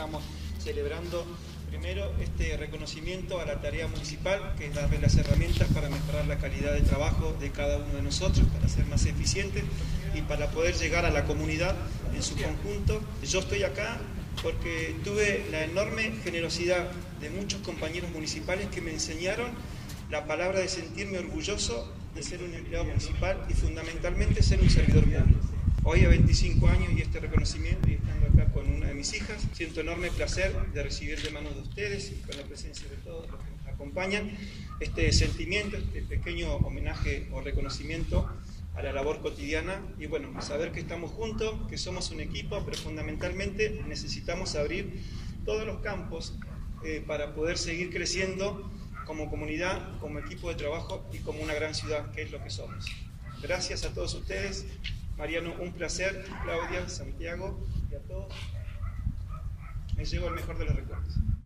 estamos celebrando primero este reconocimiento a la tarea municipal, que es darle las herramientas para mejorar la calidad de trabajo de cada uno de nosotros, para ser más eficientes y para poder llegar a la comunidad en su conjunto. Yo estoy acá porque tuve la enorme generosidad de muchos compañeros municipales que me enseñaron la palabra de sentirme orgulloso de ser un empleado municipal y fundamentalmente ser un servidor público. Hoy a 25 años y este reconocimiento y estando acá con una de mis hijas, siento enorme placer de recibir de manos de ustedes y con la presencia de todos los que nos acompañan este sentimiento, este pequeño homenaje o reconocimiento a la labor cotidiana y bueno, saber que estamos juntos, que somos un equipo, pero fundamentalmente necesitamos abrir todos los campos para poder seguir creciendo como comunidad, como equipo de trabajo y como una gran ciudad, que es lo que somos. Gracias a todos ustedes. Mariano, un placer. Claudia, Santiago y a todos. Me llevo el mejor de los recuerdos.